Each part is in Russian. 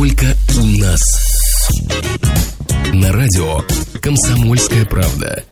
только у нас. На радио «Комсомольская правда».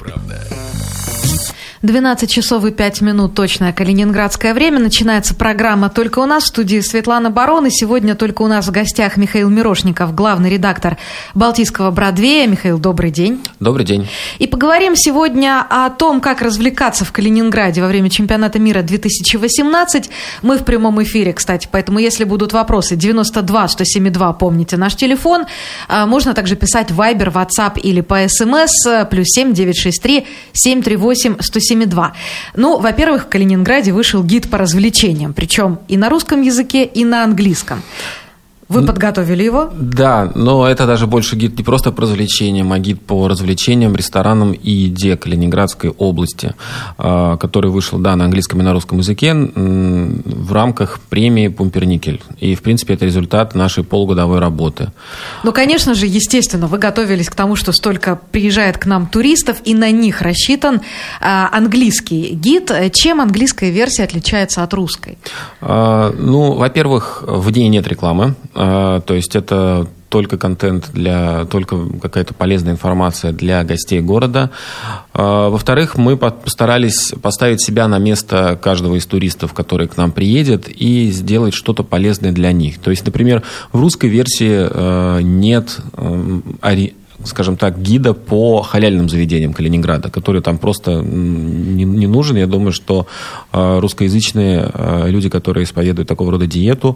12 часов и 5 минут, точное калининградское время. Начинается программа «Только у нас». В студии Светлана Барон. И сегодня только у нас в гостях Михаил Мирошников, главный редактор Балтийского Бродвея. Михаил, добрый день. Добрый день. И поговорим сегодня о том, как развлекаться в Калининграде во время чемпионата мира 2018. Мы в прямом эфире, кстати, поэтому если будут вопросы, 92-107-2, помните наш телефон. Можно также писать в Viber, WhatsApp или по СМС, +7 963 738 107. Ну, во-первых, в Калининграде вышел гид по развлечениям, причем и на русском языке, и на английском. Вы подготовили его? Да, но это даже больше гид не просто по развлечениям, а гид по развлечениям, ресторанам и еде Калининградской области, который вышел, на английском и на русском языке в рамках премии «Пумперникель». И, в принципе, это результат нашей полугодовой работы. Ну, конечно же, естественно, вы готовились к тому, что столько приезжает к нам туристов, и на них рассчитан английский гид. Чем английская версия отличается от русской? Ну, во-первых, в ней нет рекламы. То есть это только контент, только какая-то полезная информация для гостей города. Во-вторых, мы постарались поставить себя на место каждого из туристов, который к нам приедет, и сделать что-то полезное для них. То есть, например, в русской версии нет скажем так, гида по халяльным заведениям Калининграда, который там просто не нужен. Я думаю, что русскоязычные люди, которые исповедуют такого рода диету,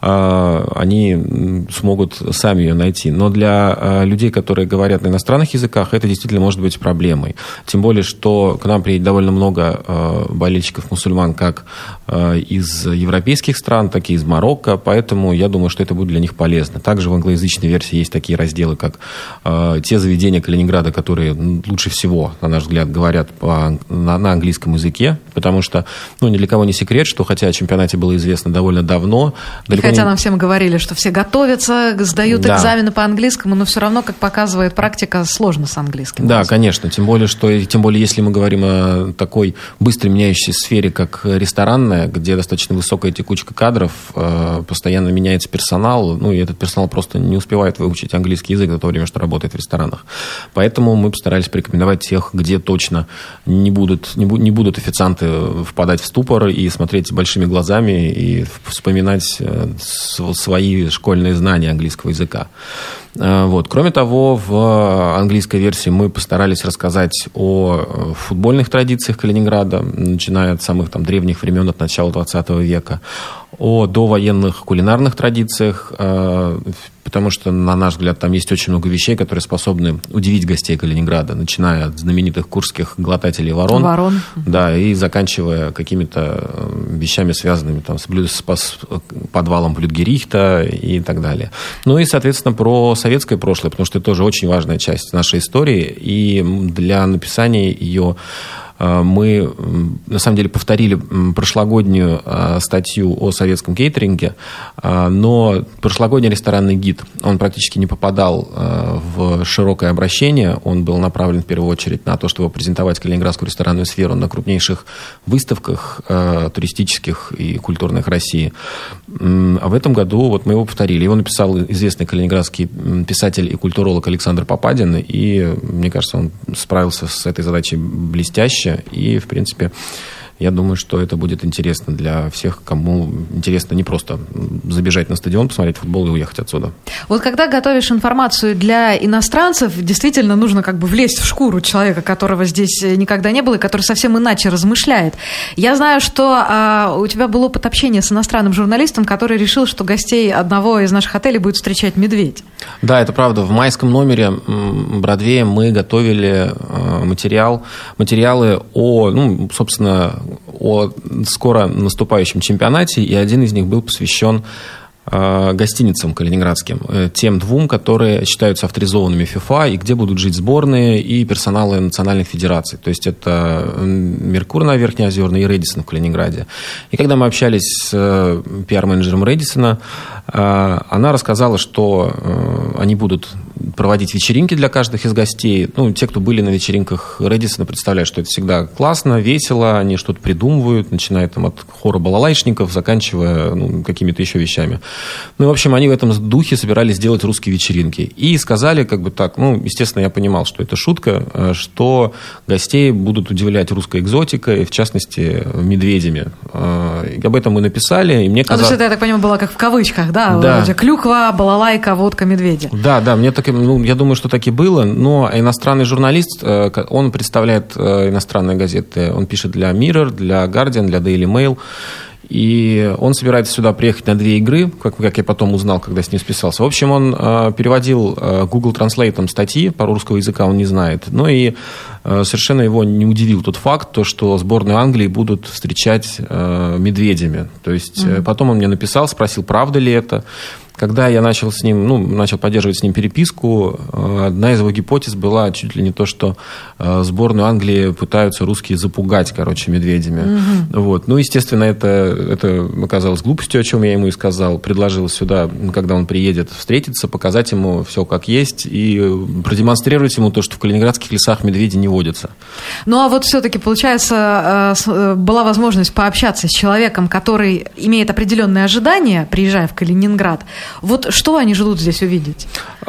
они смогут сами ее найти. Но для людей, которые говорят на иностранных языках, это действительно может быть проблемой. Тем более, что к нам приедет довольно много болельщиков-мусульман как из европейских стран, так и из Марокко, поэтому я думаю, что это будет для них полезно. Также в англоязычной версии есть такие разделы, как те заведения Калининграда, которые лучше всего, на наш взгляд, говорят на английском языке, потому что, ни для кого не секрет, что хотя о чемпионате было известно довольно давно... Хотя нам всем говорили, что все готовятся, сдают экзамены по английскому, но все равно, как показывает практика, сложно с английским. Да, конечно, тем более, если мы говорим о такой быстро меняющейся сфере, как ресторанная, где достаточно высокая текучка кадров, постоянно меняется персонал, и этот персонал просто не успевает выучить английский язык за то время, что работает в ресторанах. Поэтому мы постарались порекомендовать тех, где точно не будут официанты впадать в ступор и смотреть большими глазами и вспоминать свои школьные знания английского языка. Кроме того, в английской версии мы постарались рассказать о футбольных традициях Калининграда, начиная от самых древних времен, от начала 20 века, о довоенных кулинарных традициях, потому что, на наш взгляд, там есть очень много вещей, которые способны удивить гостей Калининграда, начиная от знаменитых курских глотателей ворон. Да, и заканчивая какими-то вещами, связанными с подвалом Блюдгерихта и так далее. И, соответственно, про советское прошлое, потому что это тоже очень важная часть нашей истории, и для написания ее мы, на самом деле, повторили прошлогоднюю статью о советском кейтеринге, но прошлогодний ресторанный гид, он практически не попадал в широкое обращение, он был направлен в первую очередь на то, чтобы презентовать калининградскую ресторанную сферу на крупнейших выставках туристических и культурных России. А в этом году мы его повторили. Его написал известный калининградский писатель и культуролог Александр Попадин, и, мне кажется, он справился с этой задачей блестяще. И, в принципе, я думаю, что это будет интересно для всех, кому интересно не просто забежать на стадион, посмотреть футбол и уехать отсюда. Когда готовишь информацию для иностранцев, действительно нужно влезть в шкуру человека, которого здесь никогда не было и который совсем иначе размышляет. Я знаю, что у тебя был опыт общения с иностранным журналистом, который решил, что гостей одного из наших отелей будет встречать медведь. Да, это правда. В майском номере Бродвея мы готовили материалы о скоро наступающем чемпионате, и один из них был посвящен гостиницам калининградским, тем двум, которые считаются авторизованными ФИФА, и где будут жить сборные и персоналы национальных федераций. То есть это «Меркур» на Верхнеозерной и «Рэдиссон» в Калининграде. И когда мы общались с пиар-менеджером «Рэдиссона», она рассказала, что они будут проводить вечеринки для каждых из гостей. Ну, те, кто были на вечеринках Рэдисона, представляют, что это всегда классно, весело, они что-то придумывают, начиная там от хора балалайшников, заканчивая какими-то еще вещами. Ну, в общем, они в этом духе собирались делать русские вечеринки. И сказали, как бы так, естественно, я понимал, что это шутка, что гостей будут удивлять русской экзотикой, в частности, медведями. И об этом мы написали, и мне казалось... То есть это, я так понимаю, было как в кавычках, да? Да. Клюква, балалайка, водка, медведи. Да, мне так, я думаю, что так и было, но иностранный журналист, он представляет иностранные газеты, он пишет для Mirror, для Guardian, для Daily Mail, и он собирается сюда приехать на 2 игры, как я потом узнал, когда с ним списался. В общем, он переводил Google Translate статьи, по русского языка он не знает. Ну и совершенно его не удивил тот факт, что сборную Англии будут встречать медведями. То есть потом он мне написал, спросил, правда ли это. Когда я начал с ним, начал поддерживать с ним переписку, одна из его гипотез была чуть ли не то, что сборную Англии пытаются русские запугать, медведями. Вот. Ну, естественно, это оказалось глупостью, о чем я ему и сказал. Предложил сюда, когда он приедет, встретиться, показать ему все как есть и продемонстрировать ему то, что в калининградских лесах медведи не водятся. Ну, а вот все-таки, получается, была возможность пообщаться с человеком, который имеет определенные ожидания, приезжая в Калининград. Вот что они ждут здесь увидеть?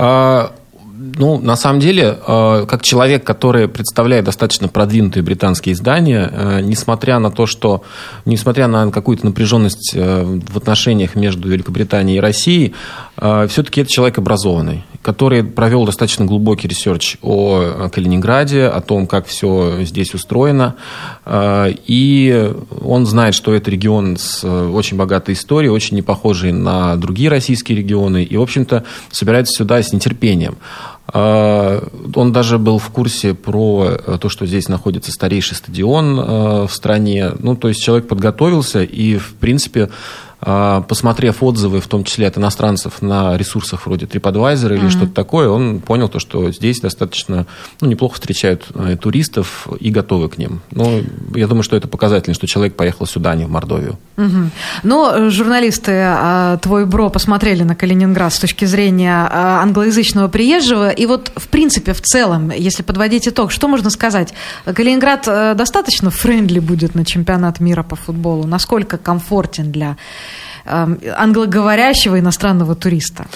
На самом деле, как человек, который представляет достаточно продвинутые британские издания, несмотря на какую-то напряженность в отношениях между Великобританией и Россией, все-таки это человек образованный, который провел достаточно глубокий ресерч о Калининграде, о том, как все здесь устроено. И он знает, что это регион с очень богатой историей, очень не похожий на другие российские регионы, и, в общем-то, собирается сюда с нетерпением. Он даже был в курсе про то, что здесь находится старейший стадион в стране. То есть человек подготовился и, в принципе, посмотрев отзывы, в том числе от иностранцев, на ресурсах вроде TripAdvisor или что-то такое, он понял, что здесь достаточно неплохо встречают туристов и готовы к ним. Я думаю, что это показательно, что человек поехал сюда, а не в Мордовию. Но журналисты «Твой бро» посмотрели на Калининград с точки зрения англоязычного приезжего. И вот, в принципе, в целом, если подводить итог, что можно сказать? Калининград достаточно френдли будет на чемпионат мира по футболу? Насколько комфортен для англоговорящего иностранного туриста?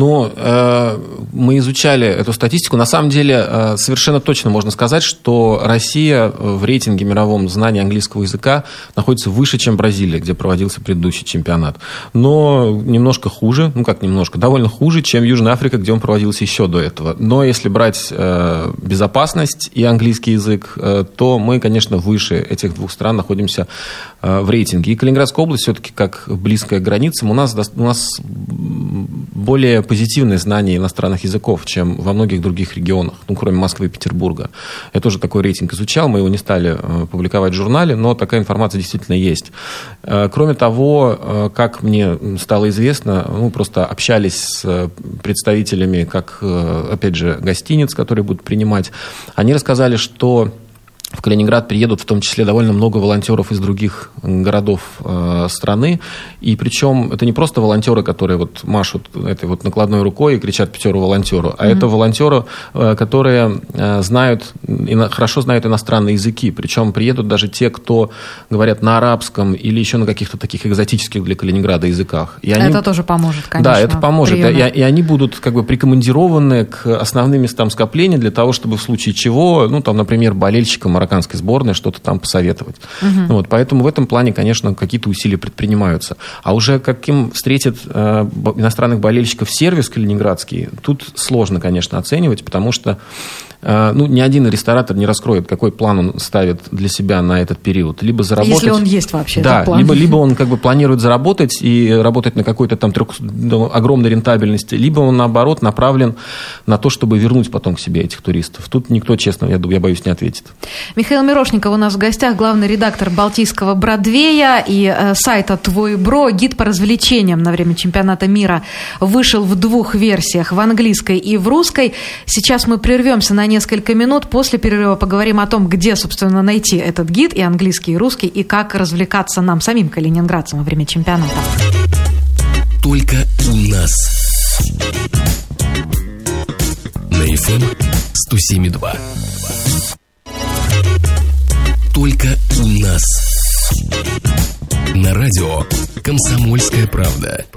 Мы изучали эту статистику. На самом деле, совершенно точно можно сказать, что Россия в рейтинге мировом знания английского языка находится выше, чем Бразилия, где проводился предыдущий чемпионат. Но немножко хуже, довольно хуже, чем Южная Африка, где он проводился еще до этого. Но если брать безопасность и английский язык, то мы, конечно, выше этих двух стран находимся в рейтинге. И Калининградская область все-таки, как близкая к границам, у нас более позитивное знание иностранных языков, чем во многих других регионах, кроме Москвы и Петербурга. Я тоже такой рейтинг изучал, мы его не стали публиковать в журнале, но такая информация действительно есть. Кроме того, как мне стало известно, просто общались с представителями, опять же, гостиниц, которые будут принимать, они рассказали, что в Калининград приедут в том числе довольно много волонтеров из других городов страны. И причем это не просто волонтеры, которые машут этой накладной рукой и кричат «Пятеру волонтеру», а это волонтеры, которые хорошо знают иностранные языки. Причем приедут даже те, кто говорят на арабском или еще на каких-то таких экзотических для Калининграда языках. Это тоже поможет, конечно. Да, это поможет. И они будут прикомандированы к основным местам скопления для того, чтобы в случае чего, например, болельщикам марокканской сборной что-то там посоветовать. Поэтому в этом плане, конечно, какие-то усилия предпринимаются. А уже каким встретит иностранных болельщиков сервис калининградский, тут сложно, конечно, оценивать, потому что ни один ресторатор не раскроет, какой план он ставит для себя на этот период. Либо заработать... Если он есть вообще, да, этот план. Либо он планирует заработать и работать на какой-то там огромной рентабельности, либо он, наоборот, направлен на то, чтобы вернуть потом к себе этих туристов. Тут никто, честно, я боюсь, не ответит. Михаил Мирошников у нас в гостях, главный редактор Балтийского Бродвея и сайта «Твой бро». Гид по развлечениям на время чемпионата мира вышел в 2 версиях, в английской и в русской. Сейчас мы прервемся на несколько минут. После перерыва поговорим о том, где, собственно, найти этот гид, и английский, и русский, и как развлекаться нам, самим калининградцам, во время чемпионата. Только у нас. FM 107.2. Только у нас. На радио «Комсомольская правда».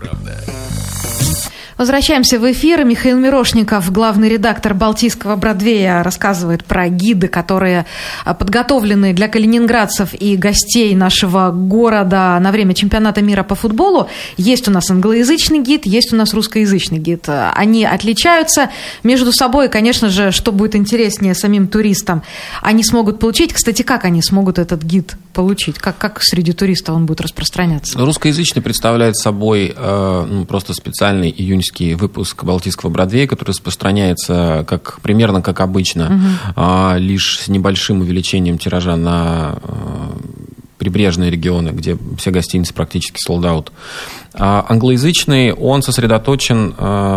Возвращаемся в эфир. Михаил Мирошников, главный редактор «Балтийского Бродвея», рассказывает про гиды, которые подготовлены для калининградцев и гостей нашего города на время чемпионата мира по футболу. Есть у нас англоязычный гид, есть у нас русскоязычный гид. Они отличаются между собой. Конечно же, что будет интереснее самим туристам, они смогут получить. Кстати, как они смогут этот гид получить? Как среди туристов он будет распространяться? Русскоязычный представляет собой просто специальный июньский выпуск «Балтийского Бродвея», который распространяется примерно как обычно, лишь с небольшим увеличением тиража на прибрежные регионы, где все гостиницы практически sold-out. Англоязычный, он сосредоточен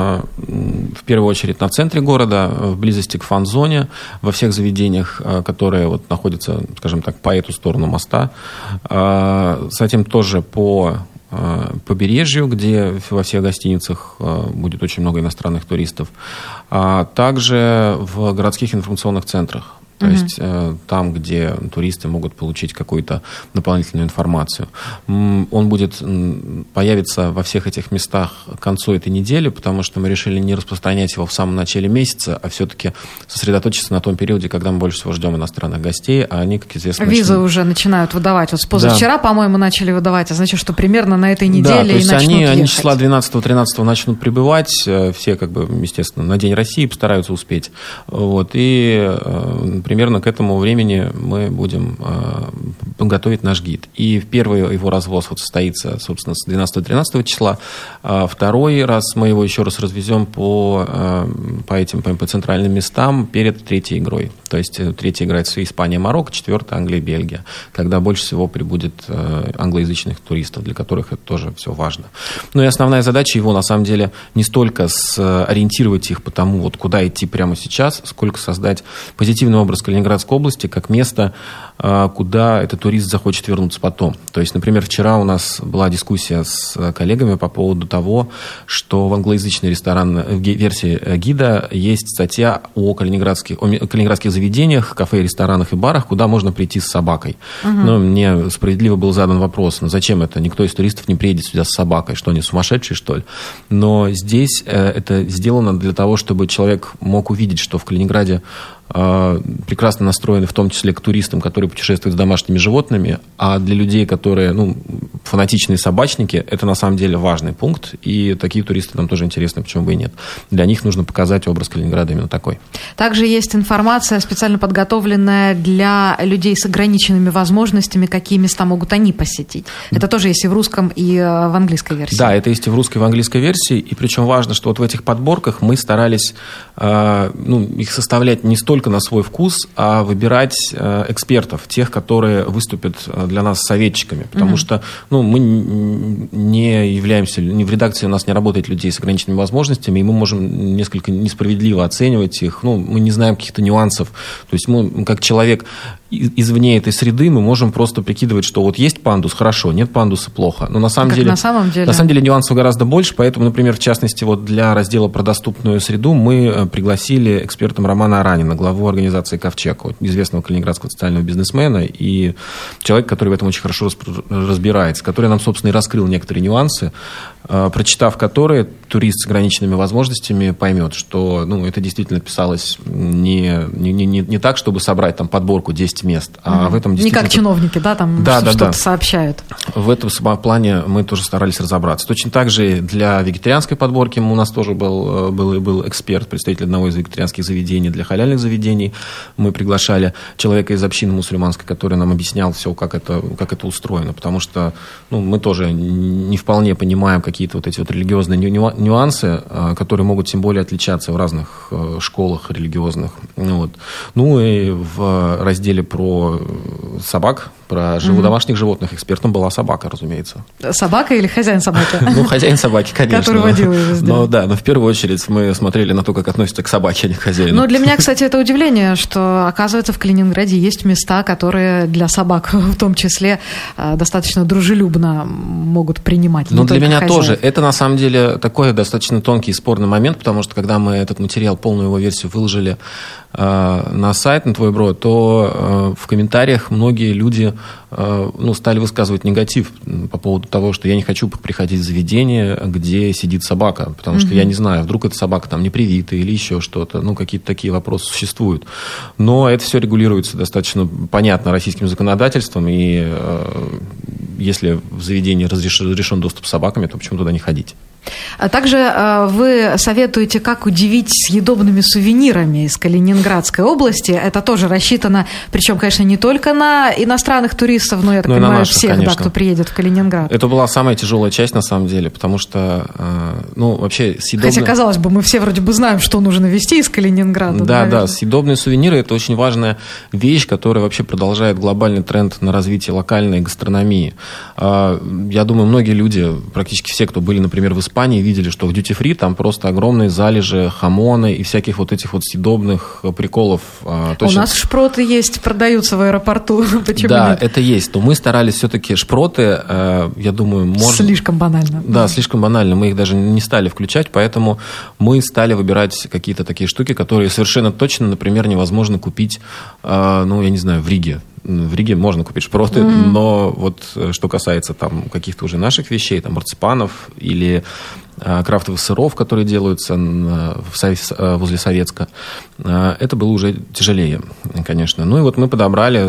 в первую очередь на центре города, в близости к фан-зоне, во всех заведениях, которые находятся, скажем так, по эту сторону моста. Затем тоже по побережью, где во всех гостиницах будет очень много иностранных туристов, а также в городских информационных центрах. То есть там, где туристы могут получить какую-то дополнительную информацию. Он появится во всех этих местах к концу этой недели, потому что мы решили не распространять его в самом начале месяца, а все-таки сосредоточиться на том периоде, когда мы больше всего ждем иностранных гостей, а они, как известно... Визы уже начинают выдавать. Вот с позавчера, по-моему, начали выдавать, а значит, что примерно на этой неделе и начнут ехать. Они числа 12-13 начнут прибывать, все, естественно, на День России постараются успеть. И примерно к этому времени мы будем готовить наш гид. И первый его развоз состоится, собственно, с 12-13 числа. Второй раз мы его еще раз развезем по центральным местам перед третьей игрой. То есть третья играет Испания, Марокко, четвертая Англия, Бельгия, когда больше всего прибудет англоязычных туристов, для которых это тоже все важно. И основная задача его, на самом деле, не столько ориентировать их по тому, куда идти прямо сейчас, сколько создать позитивный образ Калининградской области как место, куда этот турист захочет вернуться потом. То есть, например, вчера у нас была дискуссия с коллегами по поводу того, что в англоязычной версии гида есть статья о калининградских заведениях, кафе, ресторанах и барах, куда можно прийти с собакой. Но мне справедливо был задан вопрос, зачем это? Никто из туристов не приедет сюда с собакой. Что, они сумасшедшие, что ли? Но здесь это сделано для того, чтобы человек мог увидеть, что в Калининграде прекрасно настроены, в том числе к туристам, которые путешествуют с домашними животными, а для людей, которые фанатичные собачники, это на самом деле важный пункт, и такие туристы нам тоже интересны, почему бы и нет. Для них нужно показать образ Калининграда именно такой. Также есть информация, специально подготовленная для людей с ограниченными возможностями, какие места могут они посетить. Это тоже есть и в русском, и в английской версии. Да, это есть и в русской, и в английской версии, и причем важно, что в этих подборках мы старались их составлять не столько на свой вкус, а выбирать экспертов, тех, которые выступят для нас советчиками. Потому что мы не являемся, в редакции у нас не работает людей с ограниченными возможностями, и мы можем несколько несправедливо оценивать их. Мы не знаем каких-то нюансов. То есть мы, как человек извне этой среды, мы можем просто прикидывать, что есть пандус, хорошо, нет пандуса, плохо. Но на самом деле нюансов гораздо больше, поэтому, например, в частности, для раздела про доступную среду мы пригласили экспертом Романа Аранина, главу организации «Ковчег», известного калининградского социального бизнесмена, и человек, который в этом очень хорошо разбирается, который нам, собственно, и раскрыл некоторые нюансы, прочитав которые, турист с ограниченными возможностями поймет, что это действительно писалось не так, чтобы собрать подборку 10 мест, а в этом действительно... Не как чиновники, что-то сообщают. В этом плане мы тоже старались разобраться. Точно так же для вегетарианской подборки у нас тоже был эксперт, представитель одного из вегетарианских заведений. Для халяльных заведений мы приглашали человека из общины мусульманской, который нам объяснял все, как это устроено, потому что мы тоже не вполне понимаем какие-то эти религиозные нюансы, которые могут тем более отличаться в разных школах религиозных. И в разделе про собак, про домашних животных. Экспертом была собака, разумеется. Собака или хозяин собаки? Ну, хозяин собаки, конечно. Который водил ее везде. Но в первую очередь мы смотрели на то, как относятся к собаке, а не к хозяину. Ну, для меня, кстати, это удивление, что, оказывается, в Калининграде есть места, которые для собак в том числе достаточно дружелюбно могут принимать. Ну, для меня тоже. Это, на самом деле, такой достаточно тонкий и спорный момент, потому что, когда мы этот материал, полную его версию выложили на сайт, на Твой Бро, то в комментариях многие люди стали высказывать негатив по поводу того, что я не хочу приходить в заведение, где сидит собака, потому что я не знаю, вдруг эта собака там не привита или еще что-то, какие-то такие вопросы существуют. Но это все регулируется достаточно понятно российским законодательством, и если в заведении разрешен доступ с собаками, то почему туда не ходить? А также вы советуете, как удивить съедобными сувенирами из Калининградской области. Это тоже рассчитано, причем, конечно, не только на иностранных туристов, но, я так понимаю, наших, всех, кто приедет в Калининград. Это была самая тяжелая часть, на самом деле, потому что, вообще, съедобные... Хотя, казалось бы, мы все вроде бы знаем, что нужно везти из Калининграда. Да, съедобные сувениры – это очень важная вещь, которая вообще продолжает глобальный тренд на развитие локальной гастрономии. Я думаю, многие люди, практически все, кто были, например, в Испании, видели, что в дьюти-фри там просто огромные залежи хамона и всяких вот этих вот съедобных приколов. У нас шпроты есть, продаются в аэропорту. Почему да, нет? это есть. Но мы старались все-таки шпроты, я думаю, можно... Слишком банально. Да, слишком банально. Мы их даже не стали включать, поэтому мы стали выбирать какие-то такие штуки, которые совершенно точно, например, невозможно купить, я не знаю, в Риге. В Риге можно купить шпроты, но вот что касается там каких-то уже наших вещей, там марципанов или крафтовых сыров, которые делаются возле Советска, это было уже тяжелее, конечно. Ну и вот мы подобрали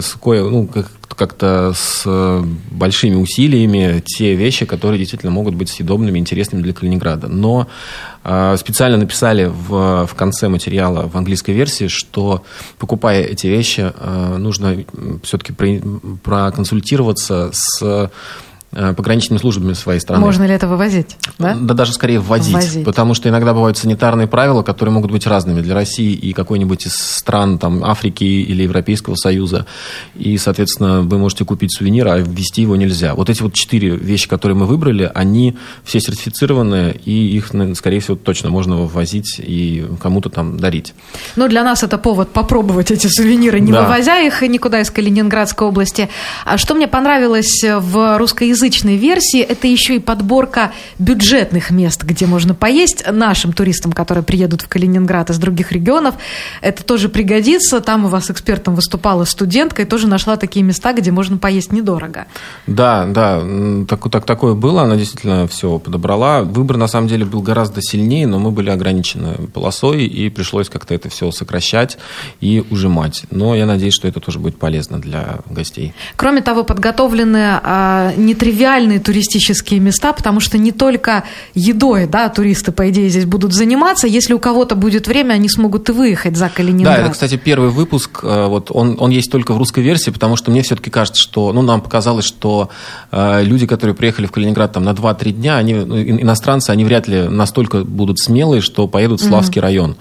как-то с большими усилиями те вещи, которые действительно могут быть съедобными, интересными для Калининграда. Но специально написали в конце материала в английской версии, что, покупая эти вещи, нужно все-таки проконсультироваться с пограничными службами своей страны. Можно ли это вывозить? Да, даже скорее ввозить. Потому что иногда бывают санитарные правила, которые могут быть разными для России и какой-нибудь из стран там, Африки или Европейского Союза. И, соответственно, вы можете купить сувенир, а ввезти его нельзя. Вот эти вот 4 вещи, которые мы выбрали, они все сертифицированы, и их, скорее всего, точно можно ввозить и кому-то там дарить. Ну, для нас это повод попробовать эти сувениры, не вывозя их никуда из Калининградской области. А что мне понравилось в русскоязычной версии, это еще и подборка бюджетных мест, где можно поесть нашим туристам, которые приедут в Калининград из других регионов. Это тоже пригодится. Там у вас экспертом выступала студентка и тоже нашла такие места, где можно поесть недорого. Да, такое было. Она действительно все подобрала. Выбор, на самом деле, был гораздо сильнее, но мы были ограничены полосой, и пришлось как-то это все сокращать и ужимать. Но я надеюсь, что это тоже будет полезно для гостей. Кроме того, подготовлены нетривиальные туристические места, потому что не только едой, туристы, по идее, здесь будут заниматься. Если у кого-то будет время, они смогут и выехать за Калининград. Да, это, кстати, первый выпуск. Вот он есть только в русской версии, потому что мне все-таки кажется, что нам показалось, что люди, которые приехали в Калининград там, на 2-3 дня, иностранцы, они вряд ли настолько будут смелые, что поедут в Славский район.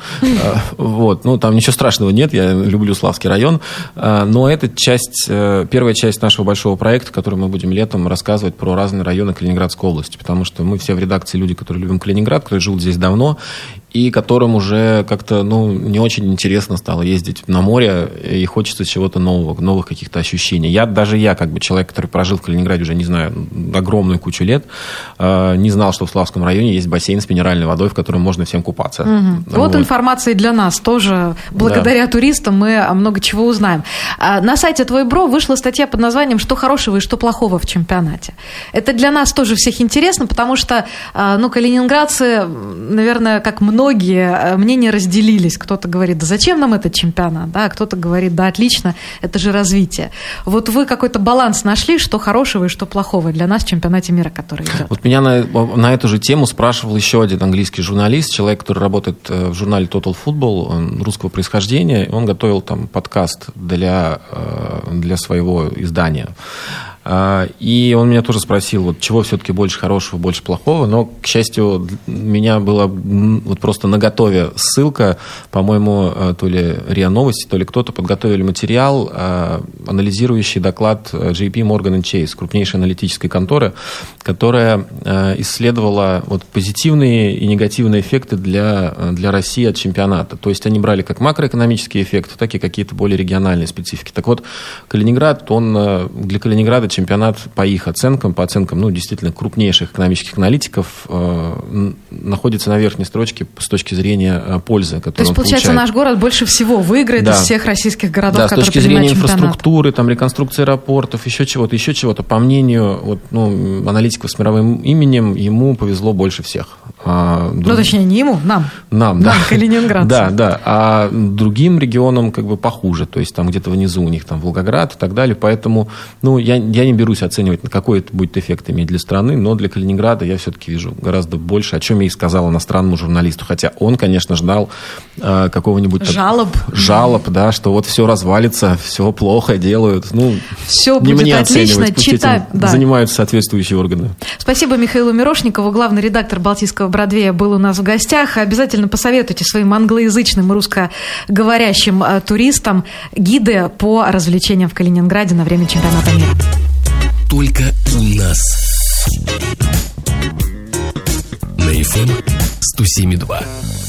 Там ничего страшного нет, я люблю Славский район, но это первая часть нашего большого проекта, который мы будем летом рассказывать про разные районы Калининградской области, потому что мы все в редакции люди, которые любим Калининград, которые живут здесь давно, и которым уже как-то не очень интересно стало ездить на море, и хочется чего-то нового, новых каких-то ощущений. Я, как бы человек, который прожил в Калининграде уже, не знаю, огромную кучу лет, не знал, что в Славском районе есть бассейн с минеральной водой, в котором можно всем купаться. Вот информация и для нас тоже. Благодаря туристам мы много чего узнаем. На сайте Твой Бро вышла статья под названием «Что хорошего и что плохого в чемпионате». Это для нас тоже всех интересно, потому что калининградцы, наверное, как многие, мнения разделились. Кто-то говорит, да зачем нам этот чемпионат? Кто-то говорит, да отлично, это же развитие. Вот вы какой-то баланс нашли, что хорошего и что плохого для нас в чемпионате мира, который идет? Вот меня на эту же тему спрашивал еще один английский журналист, человек, который работает в журнале Total Football, он русского происхождения, он готовил там подкаст для своего издания. И он меня тоже спросил, вот чего все-таки больше хорошего, больше плохого. Но, к счастью, у меня была вот просто наготове ссылка, по-моему, то ли РИА Новости, то ли кто-то подготовили материал, анализирующий доклад JP Morgan & Chase, крупнейшей аналитической конторы, которая исследовала вот позитивные и негативные эффекты для России от чемпионата. То есть они брали как макроэкономические эффекты, так и какие-то более региональные специфики. Так вот, Калининград, для Калининграда чемпионат по их оценкам, по оценкам действительно крупнейших экономических аналитиков, находится на верхней строчке с точки зрения пользы, которую он получает. То есть, получается, наш город больше всего выиграет из всех российских городов, которые принимают чемпионат. Да, с точки зрения инфраструктуры, там, реконструкции аэропортов, еще чего-то. По мнению аналитиков с мировым именем, ему повезло больше всех. Точнее, не ему, нам, калининградцам. Да. А другим регионам как бы похуже. То есть там где-то внизу у них там Волгоград и так далее. Поэтому, я не берусь оценивать, какой это будет эффект иметь для страны, но для Калининграда я все-таки вижу гораздо больше, о чем я и сказал иностранному журналисту. Хотя он, конечно, ждал какого-нибудь... Жалоб, да, что вот все развалится, все плохо делают. Все будет отлично, читать. Занимаются соответствующие органы. Спасибо Михаилу Мирошникову, главный редактор «Балтийского Бродвея», был у нас в гостях. Обязательно посоветуйте своим англоязычным и русскоговорящим туристам гиды по развлечениям в Калининграде на время чемпионата мира. Только у нас. На FM 107.2.